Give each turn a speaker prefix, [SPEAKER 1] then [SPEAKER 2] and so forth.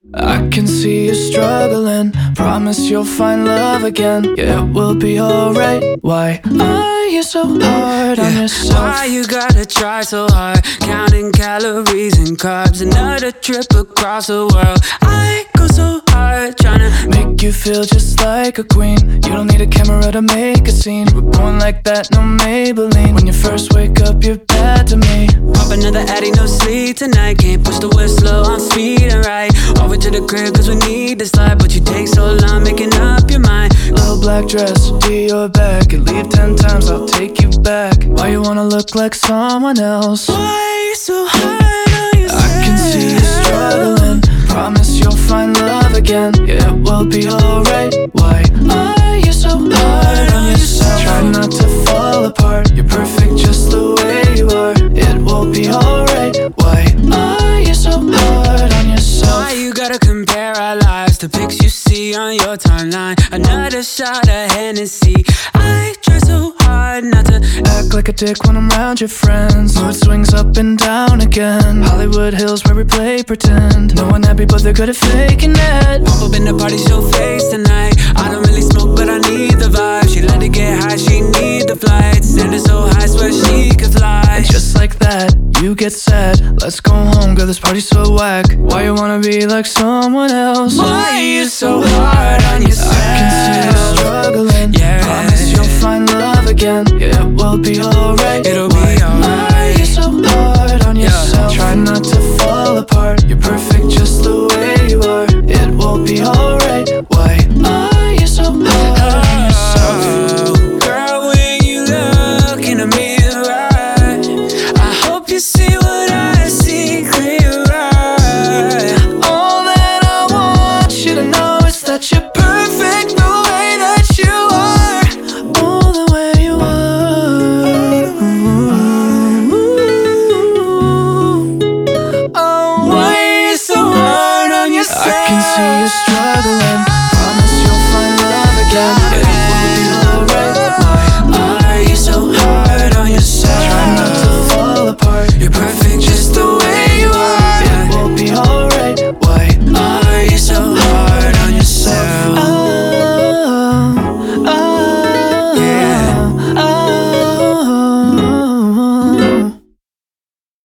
[SPEAKER 1] I can see you struggling. Promise you'll find love again. Yeah, it will be alright. Why are you so hard on yourself?
[SPEAKER 2] Why you gotta try so hard? Counting calories and carbs. Another trip across the world. I go so hard trying to
[SPEAKER 1] make you feel just like a queen. You don't need a camera to make a scene. We're born like that, no Maybelline. When you first wake up, you're bad to me.
[SPEAKER 2] Pop another Addy, no sleep tonight. Can't push the whistle, I'm speeding right over to the crib cause we need this life. But you take so long making up your mind.
[SPEAKER 1] Little black dress to your back. You leave 10 times, I'll take you back. Why you wanna look like someone else?
[SPEAKER 2] Why you so hard on yourself?
[SPEAKER 1] I can see you struggling. Promise you'll find love again. Yeah, it will be alright. Why are you so hard on yourself? Try not to fall apart. You're perfect just the way you are. It will be alright. Why are you so hard on yourself?
[SPEAKER 2] Why you gotta compare our lives to pics you see on your timeline? Another shot of Hennessy. I try so hard not to
[SPEAKER 1] act like a dick when I'm around your friends. Mood swings up and down again. Hollywood Hills where we play pretend. No one happy but they're good at faking it.
[SPEAKER 2] Pop up in the party, show face tonight. I don't really smoke but I need the vibe. She let it get high, she need the flight. Send her so high, swear she could fly.
[SPEAKER 1] And just like that, you get sad. Let's go home, girl, this party's so whack. Why you wanna be like someone else?
[SPEAKER 2] Why are you so hard on yourself?
[SPEAKER 1] I can see you struggling.
[SPEAKER 2] Yeah.
[SPEAKER 1] Promise you'll find love again. Yeah, it will be alright.
[SPEAKER 2] It'll be alright.
[SPEAKER 1] Why are you so hard on yourself? Try not to fall apart. You're perfect just the way